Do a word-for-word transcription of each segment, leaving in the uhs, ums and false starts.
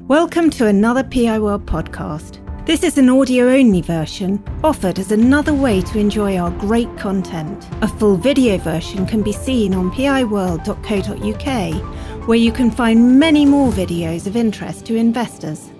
Welcome to another P I World podcast. This is an audio-only version offered as another way to enjoy our great content. A full video version can be seen on p i world dot co dot u k, where you can find many more videos of interest to investors.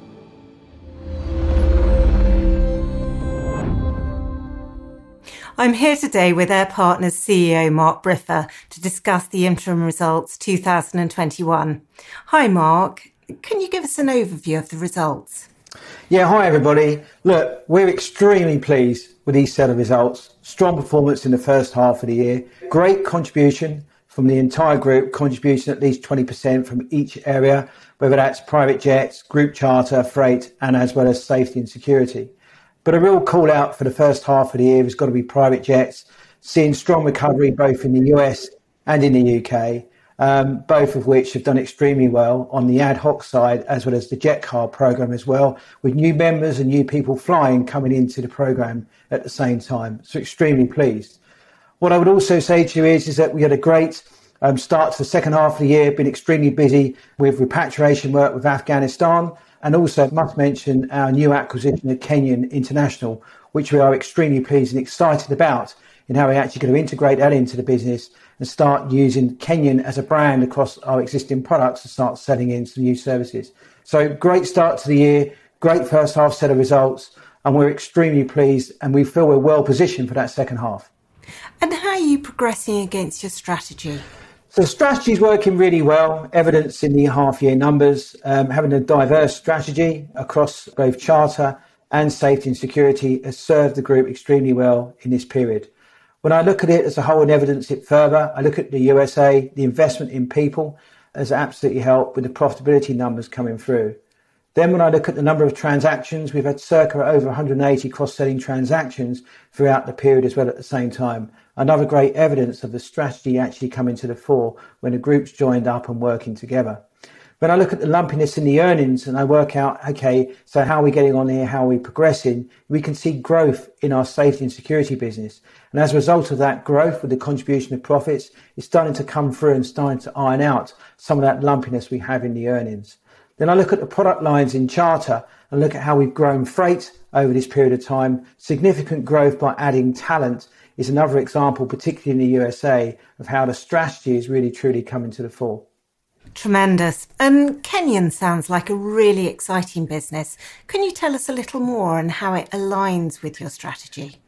I'm here today with Air Partners C E O Mark Briffa to discuss the interim results two thousand twenty-one. Hi Mark, can you give us an overview of the results? Yeah, hi everybody. Look, we're extremely pleased with these set of results. Strong performance in the first half of the year. Great contribution from the entire group, contribution at least twenty percent from each area, whether that's private jets, group charter, freight, and as well as safety and security. But a real call out for the first half of the year has got to be private jets, seeing strong recovery both in the U S and in the U K, um, both of which have done extremely well on the ad hoc side as well as the jet card program as well, with new members and new people flying coming into the program at the same time. So extremely pleased. What I would also say to you is, is that we had a great um, start to the second half of the year, been extremely busy with repatriation work with Afghanistan. And also must mention our new acquisition of Kenyan International, which we are extremely pleased and excited about in how we're actually going to integrate that into the business and start using Kenyan as a brand across our existing products to start selling in some new services. So great start to the year, great first half set of results, and we're extremely pleased and we feel we're well positioned for that second half. And how are you progressing against your strategy? So the strategy is working really well, evidence in the half-year numbers, um, having a diverse strategy across both charter and safety and security has served the group extremely well in this period. When I look at it as a whole and evidence it further, I look at the U S A, the investment in people has absolutely helped with the profitability numbers coming through. Then when I look at the number of transactions, we've had circa over one hundred eighty cross-selling transactions throughout the period as well at the same time. Another great evidence of the strategy actually coming to the fore when the groups joined up and working together. When I look at the lumpiness in the earnings and I work out, okay, so how are we getting on here? How are we progressing? We can see growth in our safety and security business. And as a result of that growth with the contribution of profits, it's starting to come through and starting to iron out some of that lumpiness we have in the earnings. Then I look at the product lines in charter and look at how we've grown freight over this period of time. Significant growth by adding talent is another example, particularly in the U S A, of how the strategy is really truly coming to the fore. Tremendous. And Kenyan sounds like a really exciting business. Can you tell us a little more on how it aligns with your strategy?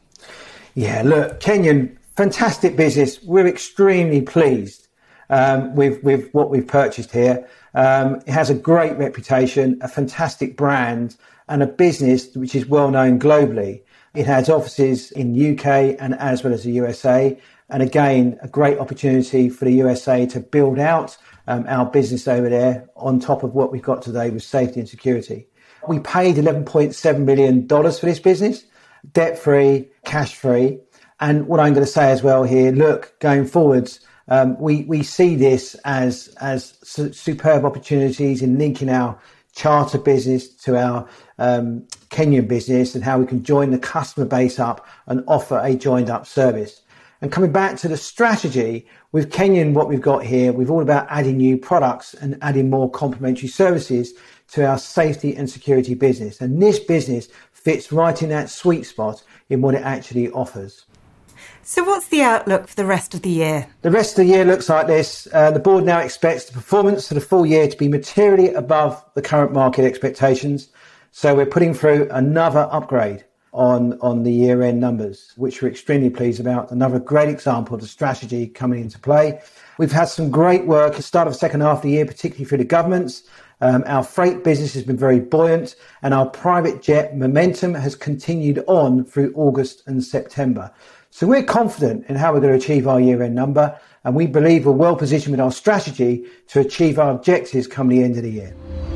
Yeah, look, Kenyan, fantastic business. We're extremely pleased um, with, with what we've purchased here. Um, it has a great reputation, a fantastic brand, and a business which is well known globally. It has offices in the U K and as well as the U S A. And again, a great opportunity for the U S A to build out um, our business over there on top of what we've got today with safety and security. We paid eleven point seven million dollars for this business, debt-free, cash-free. And what I'm going to say as well here, look, going forwards, um, we, we see this as, as su- superb opportunities in linking our charter business to our um, Kenyan business and how we can join the customer base up and offer a joined up service. And coming back to the strategy with Kenyan, what we've got here, we've all about adding new products and adding more complementary services to our safety and security business. And this business fits right in that sweet spot in what it actually offers. So what's the outlook for the rest of the year? The rest of the year looks like this. Uh, the board now expects the performance for the full year to be materially above the current market expectations. So we're putting through another upgrade on, on the year-end numbers, which we're extremely pleased about. Another great example of the strategy coming into play. We've had some great work at the start of the second half of the year, particularly through the governments. Um, our freight business has been very buoyant and our private jet momentum has continued on through August and September. So we're confident in how we're going to achieve our year-end number, and we believe we're well positioned with our strategy to achieve our objectives come the end of the year.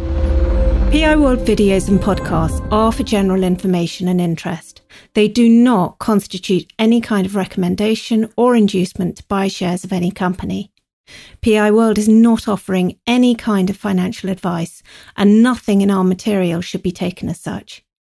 P I World videos and podcasts are for general information and interest. They do not constitute any kind of recommendation or inducement to buy shares of any company. P I World is not offering any kind of financial advice, and nothing in our material should be taken as such.